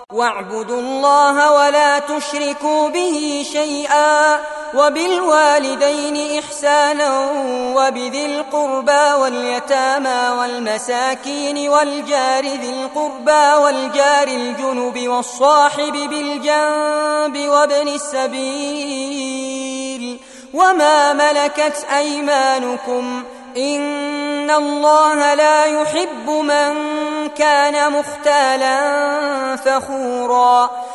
واعبدوا الله ولا تشركوا به شيئا وبالوالدين إحسانا وبذي القربى واليتامى والمساكين والجار ذي القربى والجار الجنب والصاحب بالجنب وابن السبيل وما ملكت أيمانكم إن الله لا يحب من كان مختالا فخورا